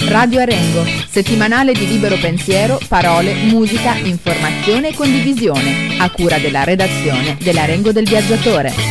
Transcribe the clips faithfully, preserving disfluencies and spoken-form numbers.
Radio Arengo, settimanale di libero pensiero, parole, musica, informazione e condivisione, a cura della redazione dell'Arengo del Viaggiatore.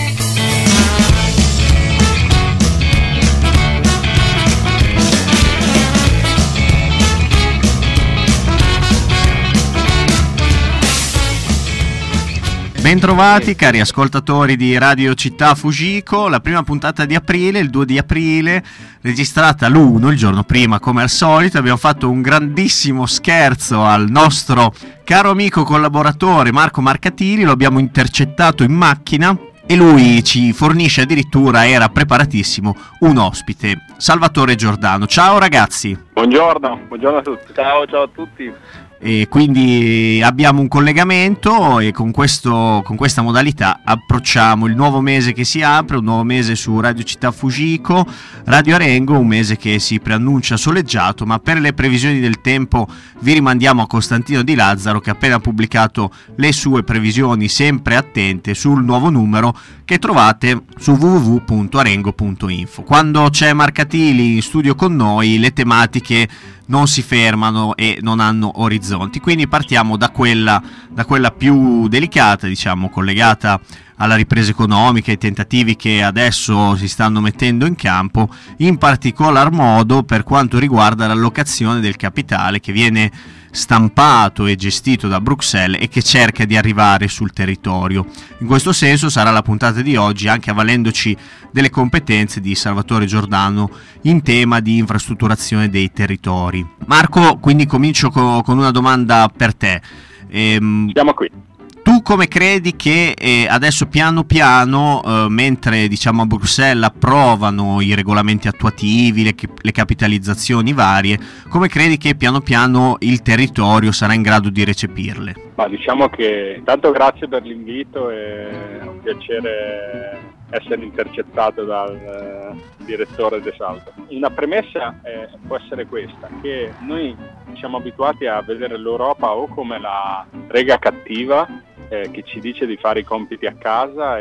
Bentrovati cari ascoltatori di Radio Città Fujiko, la prima puntata di aprile, il due di aprile, registrata l'uno, il giorno prima come al solito. Abbiamo fatto un grandissimo scherzo al nostro caro amico collaboratore Marco Marcatini, lo abbiamo intercettato in macchina e lui ci fornisce addirittura, era preparatissimo, un ospite, Salvatore Giordano. Ciao ragazzi! Buongiorno, buongiorno a tutti. Ciao, ciao a tutti. E quindi abbiamo un collegamento e con, questo, con questa modalità approcciamo il nuovo mese che si apre, un nuovo mese su Radio Città Fujiko, Radio Arengo, un mese che si preannuncia soleggiato, ma per le previsioni del tempo vi rimandiamo a Costantino Di Lazzaro che ha appena pubblicato le sue previsioni sempre attente sul nuovo numero che trovate su w w w punto arengo punto info. Quando c'è Marcatili in studio con noi le tematiche non si fermano e non hanno orizzonti, quindi partiamo da quella, da quella più delicata, diciamo, collegata alla ripresa economica, ai tentativi che adesso si stanno mettendo in campo, in particolar modo per quanto riguarda l'allocazione del capitale che viene stampato e gestito da Bruxelles e che cerca di arrivare sul territorio. In questo senso sarà la puntata di oggi, anche avvalendoci delle competenze di Salvatore Giordano in tema di infrastrutturazione dei territori. Marco, quindi comincio co- con una domanda per te. Ehm, Siamo qui. Tu come credi che eh, adesso piano piano, eh, mentre diciamo a Bruxelles approvano i regolamenti attuativi, le, le capitalizzazioni varie, come credi che piano piano il territorio sarà in grado di recepirle? Ma diciamo che intanto grazie per l'invito, è un piacere essere intercettato dal eh, direttore De Salto. Una premessa eh, può essere questa, che noi siamo abituati a vedere l'Europa o come la rega cattiva eh, che ci dice di fare i compiti a casa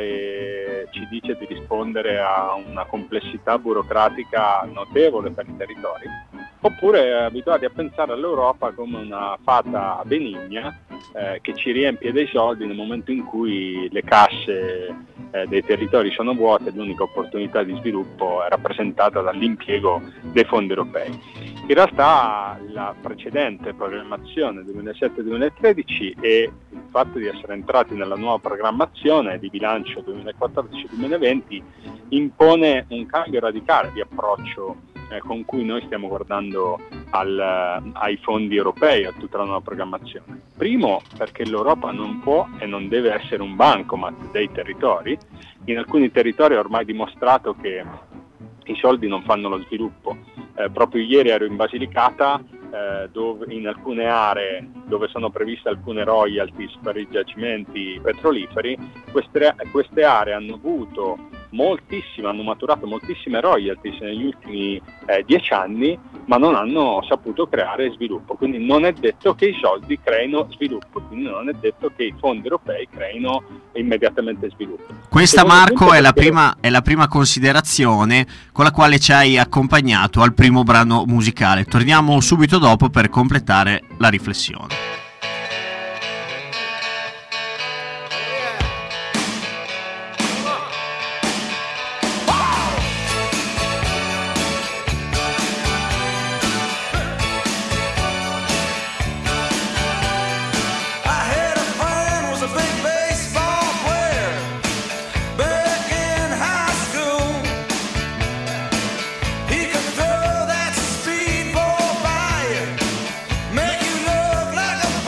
e ci dice di rispondere a una complessità burocratica notevole per i territori, oppure abituati a pensare all'Europa come una fata benigna eh, che ci riempie dei soldi nel momento in cui le casse eh, dei territori sono vuote e l'unica opportunità di sviluppo è rappresentata dall'impiego dei fondi europei. In realtà la precedente programmazione duemilasette duemilatredici e il fatto di essere entrati nella nuova programmazione di bilancio duemilaquattordici duemilaventi impone un cambio radicale di approccio eh, con cui noi stiamo guardando al, ai fondi europei, a tutta la nuova programmazione. Primo, perché l'Europa non può e non deve essere un bancomat dei territori. In alcuni territori è ormai dimostrato che i soldi non fanno lo sviluppo. Eh, proprio ieri ero in Basilicata, eh, dove in alcune aree dove sono previste alcune royalties per i giacimenti petroliferi, queste, queste aree hanno avuto moltissime, hanno maturato moltissime royalties negli ultimi eh, dieci anni, ma non hanno saputo creare sviluppo. Quindi non è detto che i soldi creino sviluppo, quindi non è detto che i fondi europei creino immediatamente sviluppo. Questa, Marco, è la, prima, è la prima considerazione con la quale ci hai accompagnato al primo brano musicale. Torniamo subito dopo per completare la riflessione. Make you look like a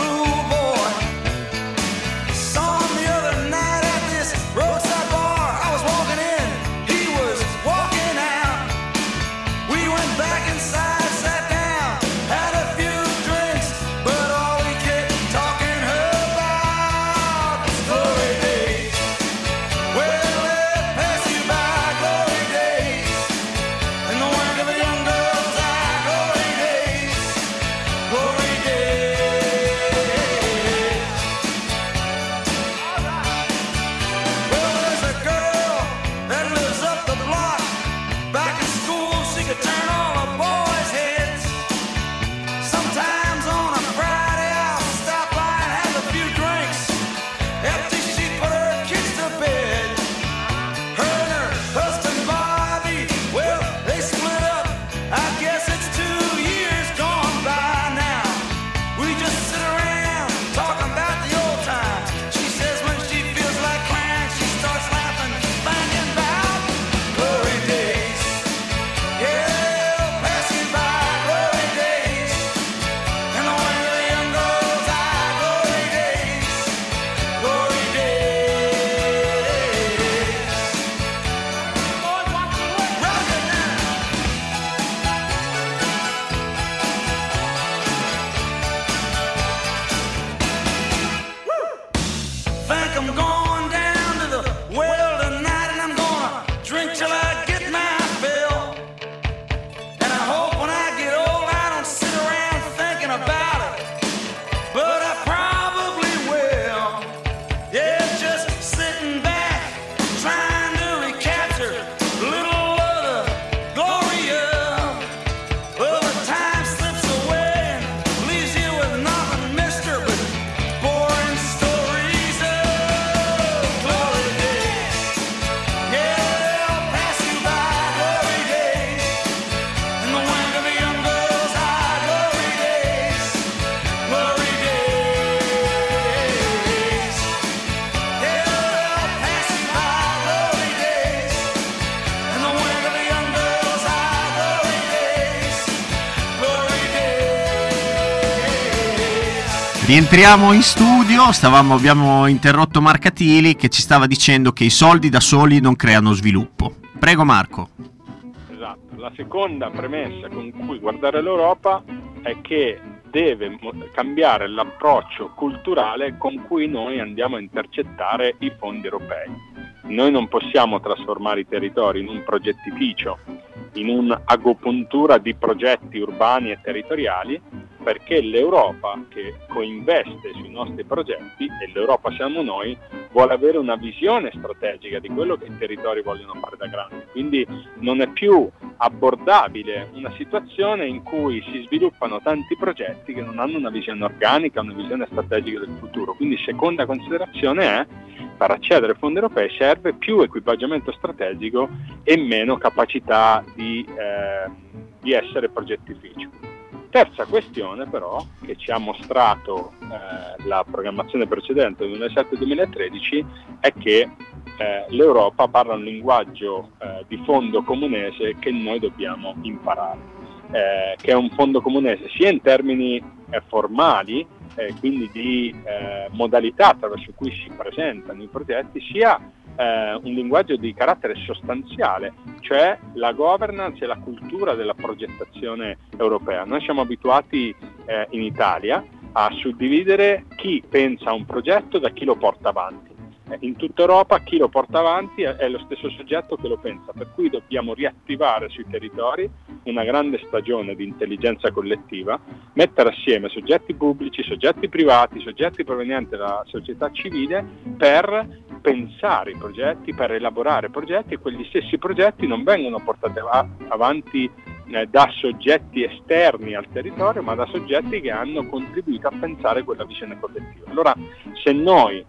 Rientriamo in studio, stavamo, abbiamo interrotto Marcatili che ci stava dicendo che i soldi da soli non creano sviluppo. Prego Marco. Esatto, la seconda premessa con cui guardare l'Europa è che deve cambiare l'approccio culturale con cui noi andiamo a intercettare i fondi europei. Noi non possiamo trasformare i territori in un progettificio, in un'agopuntura di progetti urbani e territoriali, perché l'Europa che coinveste sui nostri progetti, e l'Europa siamo noi, vuole avere una visione strategica di quello che i territori vogliono fare da grandi. Quindi non è più abbordabile una situazione in cui si sviluppano tanti progetti che non hanno una visione organica, una visione strategica del futuro. Quindi seconda considerazione è: per accedere ai fondi europei serve più equipaggiamento strategico e meno capacità di, eh, di essere progettificio. Terza questione però, che ci ha mostrato eh, la programmazione precedente duemilasette duemilatredici, è che eh, l'Europa parla un linguaggio eh, di fondo comunese che noi dobbiamo imparare, eh, che è un fondo comunese sia in termini eh, formali, eh, quindi di eh, modalità attraverso cui si presentano i progetti, sia eh, un linguaggio di carattere sostanziale, cioè la governance e la cultura della progettazione europea. Noi siamo abituati eh, in Italia a suddividere chi pensa a un progetto da chi lo porta avanti. In tutta Europa chi lo porta avanti è lo stesso soggetto che lo pensa, per cui dobbiamo riattivare sui territori una grande stagione di intelligenza collettiva, mettere assieme soggetti pubblici, soggetti privati, soggetti provenienti dalla società civile per pensare i progetti, per elaborare progetti, e quegli stessi progetti non vengono portati avanti eh, da soggetti esterni al territorio, ma da soggetti che hanno contribuito a pensare quella visione collettiva. Allora, se noi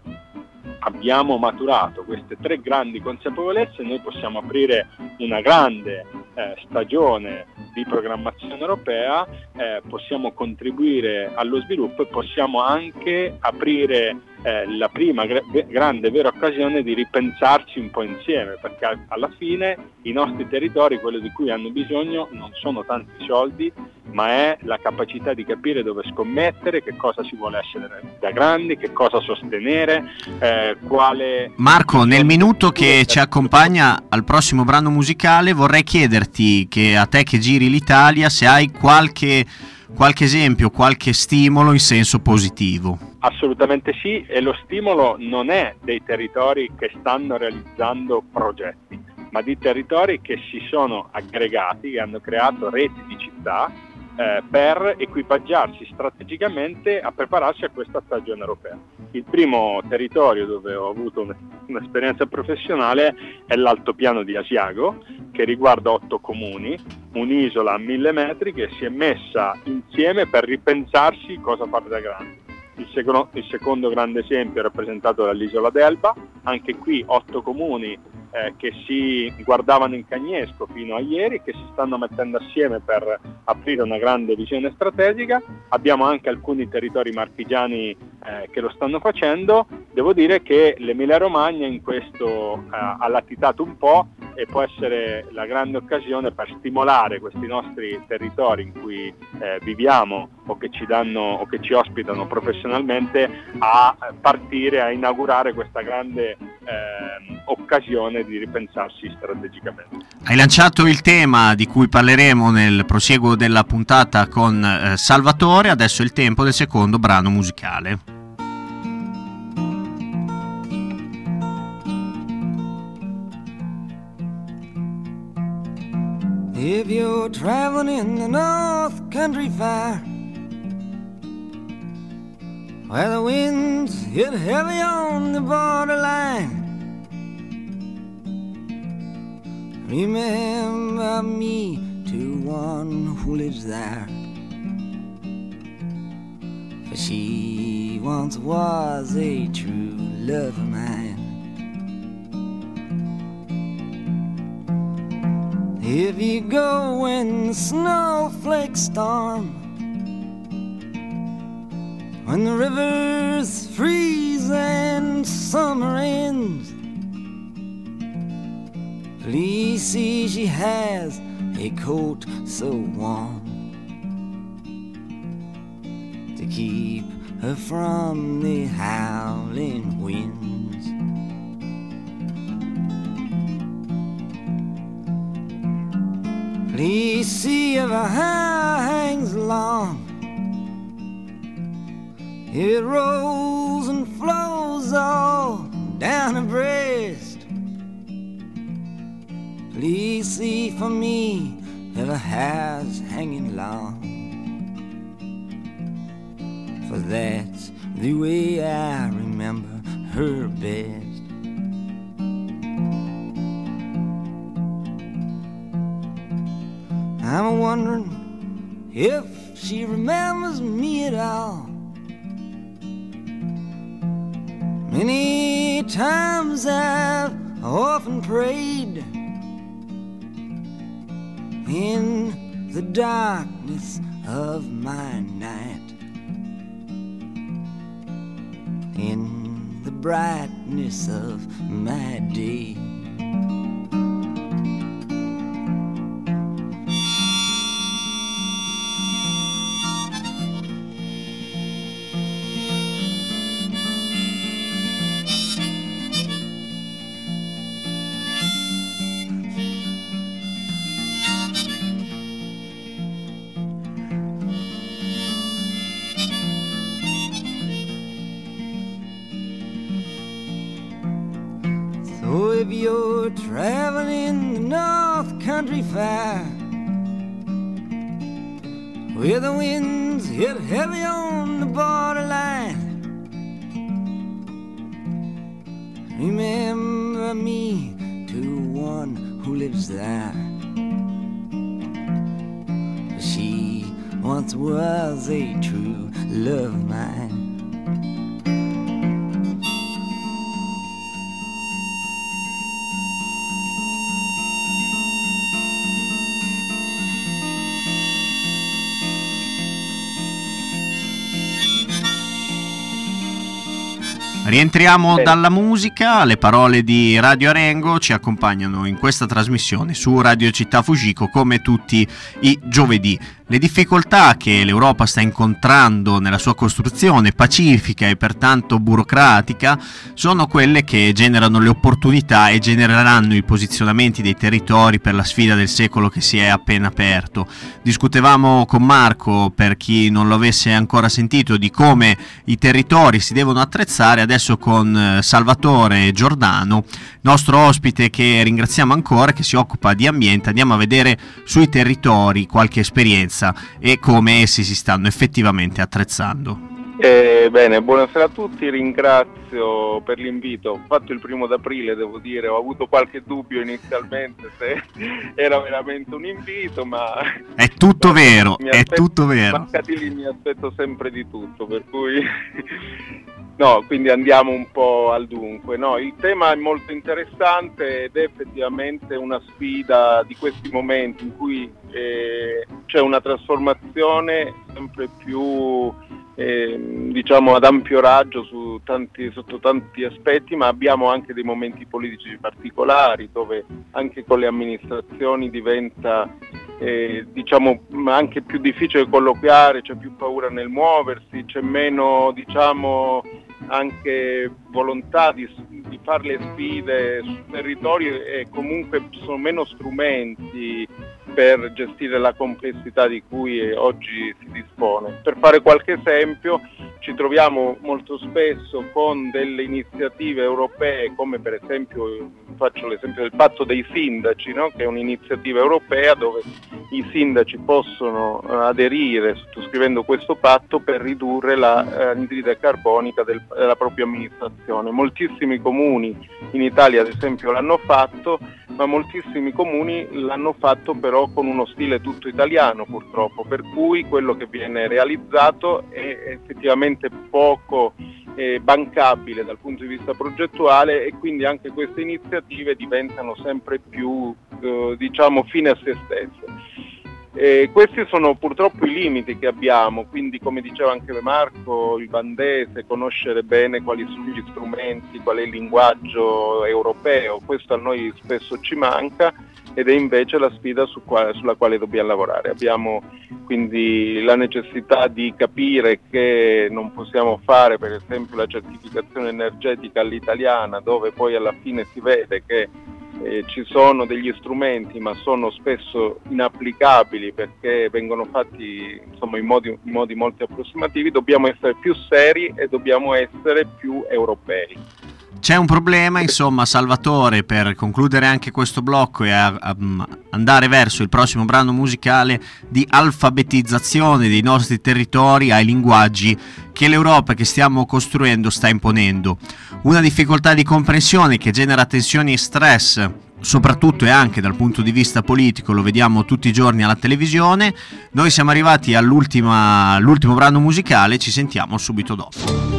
abbiamo maturato queste tre grandi consapevolezze, noi possiamo aprire una grande eh, stagione di programmazione europea, eh, possiamo contribuire allo sviluppo e possiamo anche aprire eh, la prima gra- grande vera occasione di ripensarci un po' insieme, perché alla fine i nostri territori, quello di cui hanno bisogno, non sono tanti soldi, ma è la capacità di capire dove scommettere, che cosa si vuole essere da grandi, che cosa sostenere, eh, quale... Marco, nel minuto che ci accompagna al prossimo brano musicale vorrei chiederti, che a te che giri l'Italia, se hai qualche, qualche esempio, qualche stimolo in senso positivo. Assolutamente sì, e lo stimolo non è dei territori che stanno realizzando progetti, ma di territori che si sono aggregati, che hanno creato reti di città eh, per equipaggiarsi strategicamente a prepararsi a questa stagione europea. Il primo territorio dove ho avuto un'esperienza professionale è l'altopiano di Asiago, che riguarda otto comuni, un'isola a mille metri che si è messa insieme per ripensarsi cosa fare da grandi. Il secondo, il secondo grande esempio è rappresentato dall'isola d'Elba, anche qui otto comuni eh, che si guardavano in cagnesco fino a ieri, che si stanno mettendo assieme per aprire una grande visione strategica. Abbiamo anche alcuni territori marchigiani eh, che lo stanno facendo. Devo dire che l'Emilia Romagna in questo eh, ha latitato un po' e può essere la grande occasione per stimolare questi nostri territori in cui eh, viviamo o che ci danno o che ci ospitano professionalmente a partire, a inaugurare questa grande eh, occasione di ripensarsi strategicamente. Hai lanciato il tema di cui parleremo nel prosieguo della puntata con eh, Salvatore, adesso è il tempo del secondo brano musicale. If you're traveling in the North Country Fair, where the winds hit heavy on the borderline, remember me to one who lives there, for she once was a true love of mine. If you go when the snowflakes storm, when the rivers freeze and summer ends, please see she has a coat so warm to keep her from the howling winds. Please see if her hair hangs long, it rolls and flows all down her breast. Please see for me if her hair's hanging long, for that's the way I remember her best. I'm wondering if she remembers me at all. Many times I've often prayed in the darkness of my night, in the brightness of my day. So if you're traveling the North Country Fair, where the winds hit heavy on the borderline, remember me to one who lives there. She once was a true love of mine. Rientriamo Bene. dalla musica, le parole di Radio Arengo ci accompagnano in questa trasmissione su Radio Città Fujiko come tutti i giovedì. Le difficoltà che l'Europa sta incontrando nella sua costruzione pacifica e pertanto burocratica sono quelle che generano le opportunità e genereranno i posizionamenti dei territori per la sfida del secolo che si è appena aperto. Discutevamo con Marco, per chi non lo avesse ancora sentito, di come i territori si devono attrezzare. Adesso con Salvatore Giordano, nostro ospite che ringraziamo ancora, che si occupa di ambiente, andiamo a vedere sui territori qualche esperienza e come essi si stanno effettivamente attrezzando. Eh, bene, buonasera a tutti, ringrazio per l'invito. Ho fatto il primo d'aprile, devo dire, ho avuto qualche dubbio inizialmente se era veramente un invito, ma... È tutto vero, mi è aspetto, tutto vero. Mancati lì mi aspetto sempre di tutto, per cui... No, quindi andiamo un po' al dunque. No, il tema è molto interessante ed è effettivamente una sfida di questi momenti in cui eh, c'è una trasformazione sempre più eh, diciamo ad ampio raggio su tanti, sotto tanti aspetti, ma abbiamo anche dei momenti politici particolari dove anche con le amministrazioni diventa eh, diciamo anche più difficile colloquiare, c'è più paura nel muoversi, c'è meno diciamo anche volontà di, di fare le sfide sul territorio e comunque ci sono meno strumenti per gestire la complessità di cui oggi si dispone. Per fare qualche esempio, ci troviamo molto spesso con delle iniziative europee, come per esempio, faccio l'esempio del patto dei sindaci, no? Che è un'iniziativa europea dove i sindaci possono aderire sottoscrivendo questo patto per ridurre l'anidride carbonica del, della propria amministrazione. Moltissimi comuni in Italia ad esempio l'hanno fatto, ma moltissimi comuni l'hanno fatto però con uno stile tutto italiano purtroppo, per cui quello che viene realizzato è effettivamente poco eh, bancabile dal punto di vista progettuale e quindi anche queste iniziative diventano sempre più eh, diciamo fine a se stesse. Eh, questi sono purtroppo i limiti che abbiamo, quindi come diceva anche Marco, il vandese, conoscere bene quali sono gli strumenti, qual è il linguaggio europeo, questo a noi spesso ci manca ed è invece la sfida su quale, sulla quale dobbiamo lavorare. Abbiamo quindi la necessità di capire che non possiamo fare per esempio la certificazione energetica all'italiana, dove poi alla fine si vede che eh, ci sono degli strumenti ma sono spesso inapplicabili perché vengono fatti insomma in modi, in modi molto approssimativi. Dobbiamo essere più seri e dobbiamo essere più europei. C'è un problema, insomma, Salvatore, per concludere anche questo blocco e a, a, andare verso il prossimo brano musicale, di alfabetizzazione dei nostri territori ai linguaggi che l'Europa che stiamo costruendo sta imponendo. Una difficoltà di comprensione che genera tensioni e stress, soprattutto e anche dal punto di vista politico, lo vediamo tutti i giorni alla televisione. Noi siamo arrivati all'ultima, all'ultimo brano musicale, ci sentiamo subito dopo.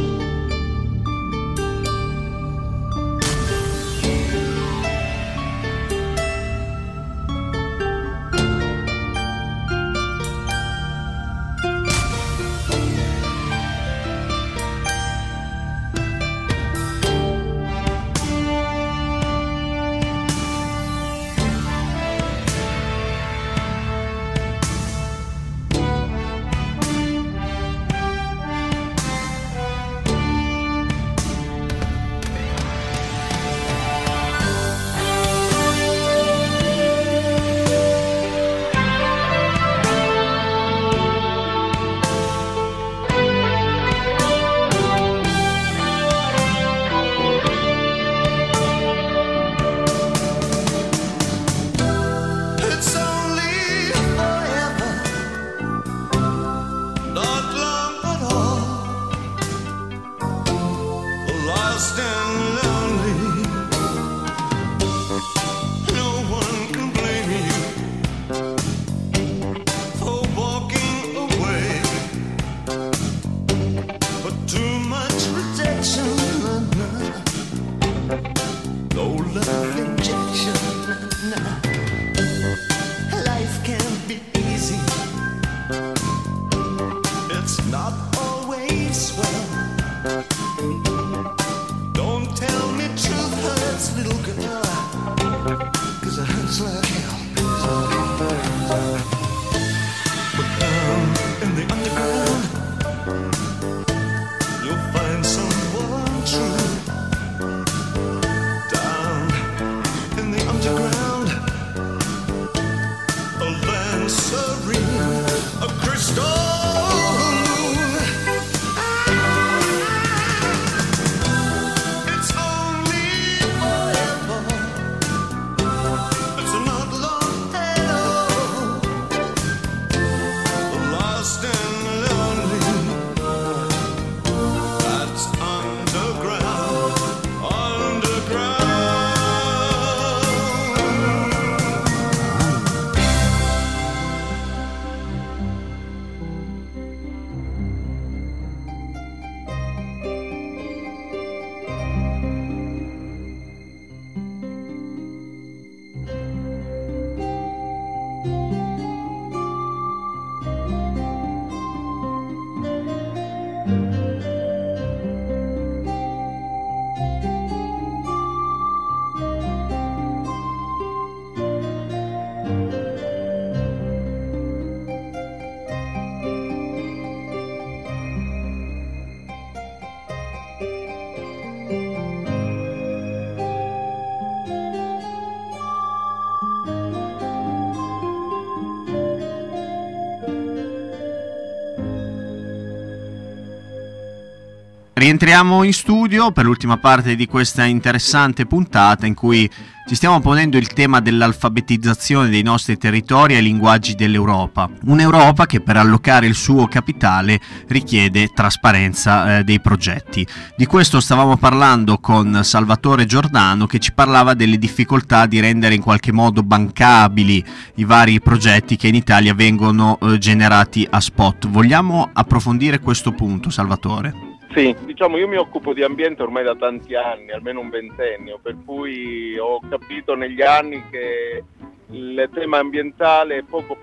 Rientriamo in studio per l'ultima parte di questa interessante puntata in cui ci stiamo ponendo il tema dell'alfabetizzazione dei nostri territori ai linguaggi dell'Europa. Un'Europa che per allocare il suo capitale richiede trasparenza eh, dei progetti. Di questo stavamo parlando con Salvatore Giordano, che ci parlava delle difficoltà di rendere in qualche modo bancabili i vari progetti che in Italia vengono eh, generati a spot. Vogliamo approfondire questo punto, Salvatore? Sì, diciamo io mi occupo di ambiente ormai da tanti anni, almeno un ventennio, per cui ho capito negli anni che il tema ambientale è poco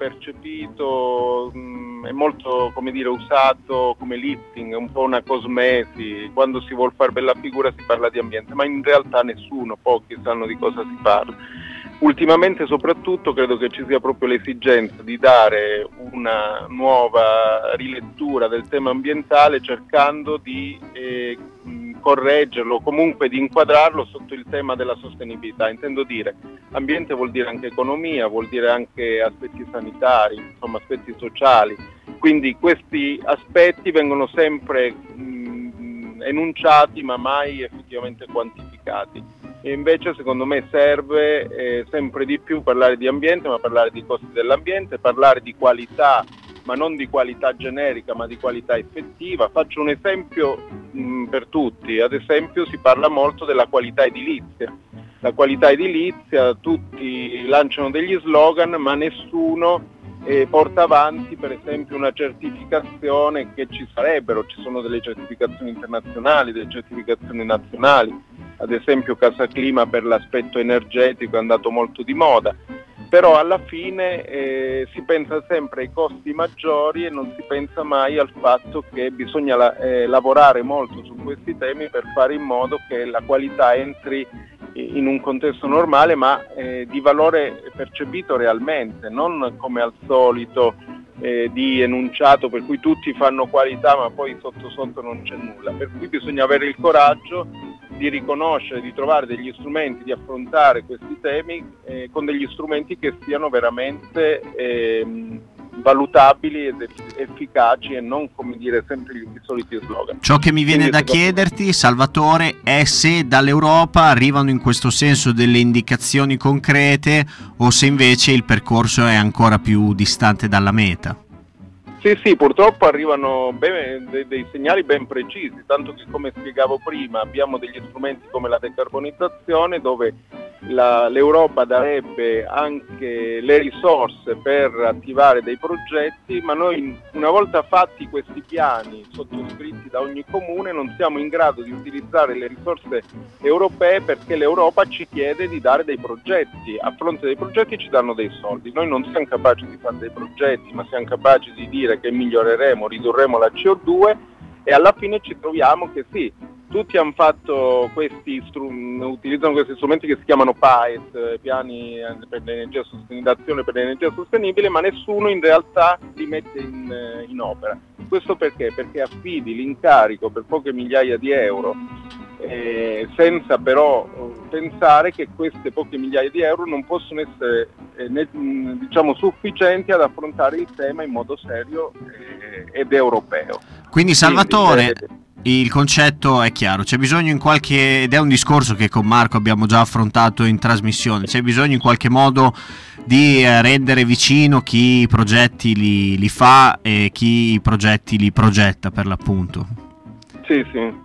percepito, mh, è molto, come dire, usato come lifting, è un po' una cosmesi, quando si vuol fare bella figura si parla di ambiente, ma in realtà nessuno, pochi sanno di cosa si parla. ultimamente soprattutto credo che ci sia proprio l'esigenza di dare una nuova rilettura del tema ambientale, cercando di eh, correggerlo o comunque di inquadrarlo sotto il tema della sostenibilità. Intendo dire, ambiente vuol dire anche economia, vuol dire anche aspetti sanitari, insomma aspetti sociali, quindi questi aspetti vengono sempre mh, enunciati ma mai effettivamente quantificati. E invece secondo me serve eh, sempre di più parlare di ambiente, ma parlare di costi dell'ambiente, parlare di qualità, ma non di qualità generica, ma di qualità effettiva. Faccio un esempio mh, per tutti, ad esempio si parla molto della qualità edilizia. La qualità edilizia, tutti lanciano degli slogan, ma nessuno eh, porta avanti per esempio una certificazione che ci sarebbero. Ci sono delle certificazioni internazionali, delle certificazioni nazionali. Ad esempio Casa Clima per l'aspetto energetico è andato molto di moda, però alla fine eh, si pensa sempre ai costi maggiori e non si pensa mai al fatto che bisogna la, eh, lavorare molto su questi temi per fare in modo che la qualità entri in un contesto normale, ma eh, di valore percepito realmente, non come al solito eh, di enunciato per cui tutti fanno qualità ma poi sotto sotto non c'è nulla, per cui bisogna avere il coraggio di riconoscere, di trovare degli strumenti, di affrontare questi temi eh, con degli strumenti che siano veramente eh, valutabili ed efficaci e non, come dire, sempre gli soliti slogan. Ciò che mi viene Quindi, da chiederti, Salvatore, è se dall'Europa arrivano in questo senso delle indicazioni concrete o se invece il percorso è ancora più distante dalla meta. Sì, sì, purtroppo arrivano ben, dei, dei segnali ben precisi, tanto che, come spiegavo prima, abbiamo degli strumenti come la decarbonizzazione, dove la, l'Europa darebbe anche le risorse per attivare dei progetti, ma noi, una volta fatti questi piani sottoscritti da ogni comune, non siamo in grado di utilizzare le risorse europee perché l'Europa ci chiede di dare dei progetti. A fronte dei progetti ci danno dei soldi. Noi non siamo capaci di fare dei progetti, ma siamo capaci di dire che miglioreremo, ridurremo la C O due, e alla fine ci troviamo che sì, tutti hanno fatto questi strum- utilizzano questi strumenti che si chiamano P A E S, piani per l'energia sostenibile, per l'energia sostenibile, ma nessuno in realtà li mette in, in opera. Questo perché? Perché affidi l'incarico per poche migliaia di euro, eh, senza però pensare che queste poche migliaia di euro non possono essere eh, ne, diciamo sufficienti ad affrontare il tema in modo serio eh, ed europeo. Quindi, Salvatore, Quindi, eh, il concetto è chiaro, c'è bisogno in qualche, ed è un discorso che con Marco abbiamo già affrontato in trasmissione, c'è bisogno in qualche modo di eh, rendere vicino chi i progetti li, li fa e chi i progetti li progetta, per l'appunto. Sì, sì.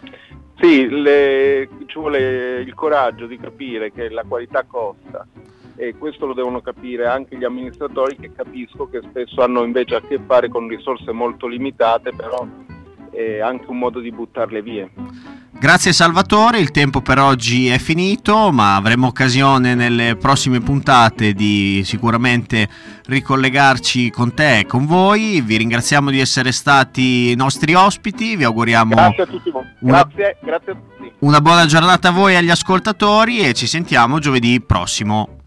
Sì, le, ci vuole il coraggio di capire che la qualità costa, e questo lo devono capire anche gli amministratori, che capisco che spesso hanno invece a che fare con risorse molto limitate, però è anche un modo di buttarle via. Grazie Salvatore, il tempo per oggi è finito, ma avremo occasione nelle prossime puntate di sicuramente ricollegarci con te e con voi. Vi ringraziamo di essere stati i nostri ospiti, vi auguriamo grazie a tutti voi. Una, grazie, grazie a tutti. Una buona giornata a voi e agli ascoltatori, e ci sentiamo giovedì prossimo.